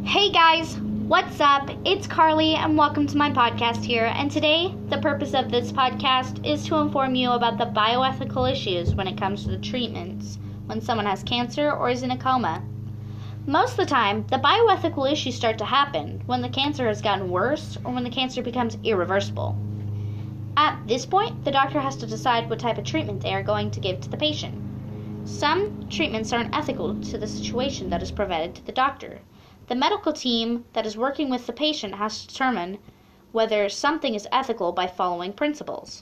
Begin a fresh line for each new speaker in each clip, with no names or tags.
Hey guys, what's up? It's Carly and welcome to my podcast here. And today, the purpose of this podcast is to inform you about the bioethical issues when it comes to the treatments when someone has cancer or is in a coma. Most of the time, the bioethical issues start to happen when the cancer has gotten worse or when the cancer becomes irreversible. At this point, the doctor has to decide what type of treatment they are going to give to the patient. Some treatments aren't ethical to the situation that is provided to the doctor. The medical team that is working with the patient has to determine whether something is ethical by following principles.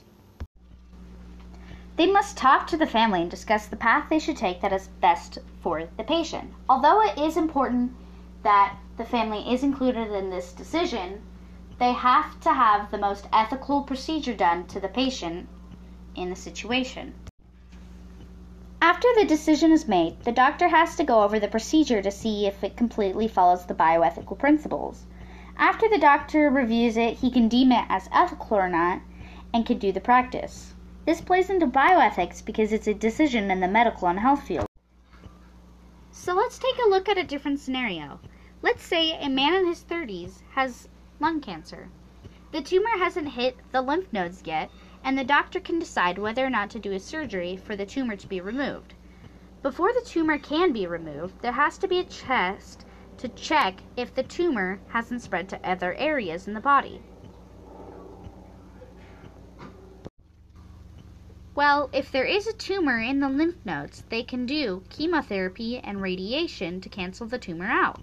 They must talk to the family and discuss the path they should take that is best for the patient. Although it is important that the family is included in this decision, they have to have the most ethical procedure done to the patient in the situation. After the decision is made, the doctor has to go over the procedure to see if it completely follows the bioethical principles. After the doctor reviews it, he can deem it as ethical or not and can do the practice. This plays into bioethics because it's a decision in the medical and health field. So let's take a look at a different scenario. Let's say a man in his 30s has lung cancer. The tumor hasn't hit the lymph nodes yet, and the doctor can decide whether or not to do a surgery for the tumor to be removed. Before the tumor can be removed, there has to be a test to check if the tumor hasn't spread to other areas in the body. Well, if there is a tumor in the lymph nodes, they can do chemotherapy and radiation to cancel the tumor out.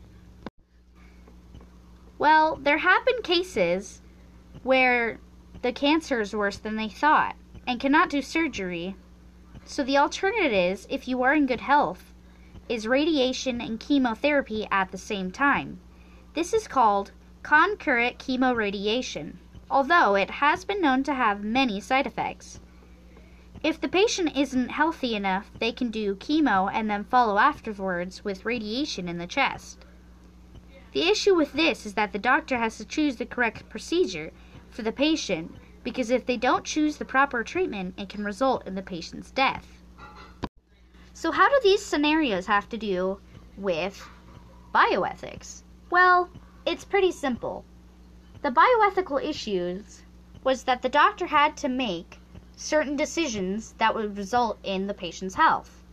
Well, there have been cases where the cancer is worse than they thought and cannot do surgery. So the alternative, if you are in good health, is radiation and chemotherapy at the same time. This is called concurrent chemoradiation, although it has been known to have many side effects. If the patient isn't healthy enough, they can do chemo and then follow afterwards with radiation in the chest. The issue with this is that the doctor has to choose the correct procedure for the patient, because if they don't choose the proper treatment, it can result in the patient's death. So how do these scenarios have to do with bioethics? Well, it's pretty simple. The bioethical issues was that the doctor had to make certain decisions that would result in the patient's health.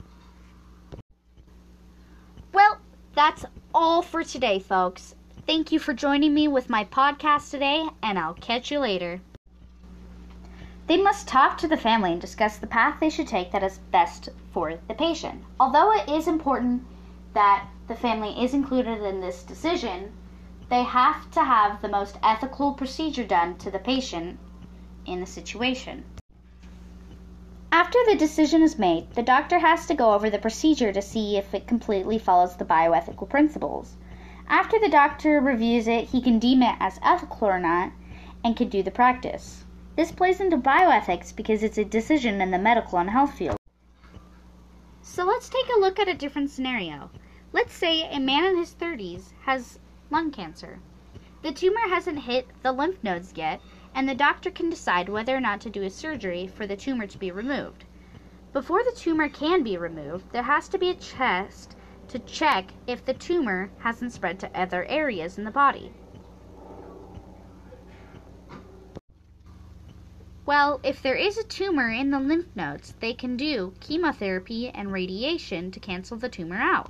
Well, that's all for today, folks. Thank you for joining me with my podcast today, and I'll catch you later. They must talk to the family and discuss the path they should take that is best for the patient. Although it is important that the family is included in this decision, they have to have the most ethical procedure done to the patient in the situation. After the decision is made, the doctor has to go over the procedure to see if it completely follows the bioethical principles. After the doctor reviews it, he can deem it as ethical or not and can do the practice. This plays into bioethics because it's a decision in the medical and health field. So let's take a look at a different scenario. Let's say a man in his 30s has lung cancer. The tumor hasn't hit the lymph nodes yet, and the doctor can decide whether or not to do a surgery for the tumor to be removed. Before the tumor can be removed, there has to be a test to check if the tumor hasn't spread to other areas in the body. Well, if there is a tumor in the lymph nodes, they can do chemotherapy and radiation to cancel the tumor out.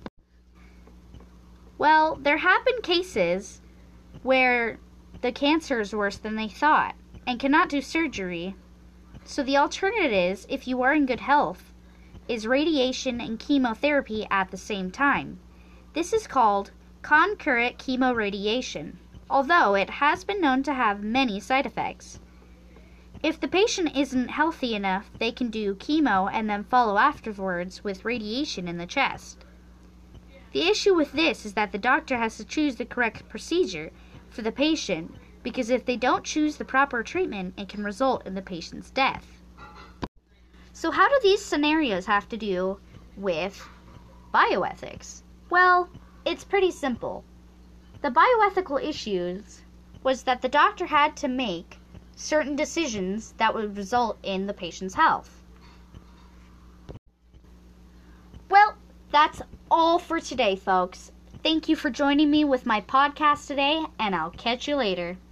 Well, there have been cases where the cancer is worse than they thought and cannot do surgery. So the alternative, if you are in good health, is radiation and chemotherapy at the same time. This is called concurrent chemoradiation, although it has been known to have many side effects. If the patient isn't healthy enough, they can do chemo and then follow afterwards with radiation in the chest. The issue with this is that the doctor has to choose the correct procedure for the patient, because if they don't choose the proper treatment, it can result in the patient's death. So how do these scenarios have to do with bioethics? Well, it's pretty simple. The bioethical issues was that the doctor had to make certain decisions that would result in the patient's health. Well, that's all for today, folks. Thank you for joining me with my podcast today, and I'll catch you later.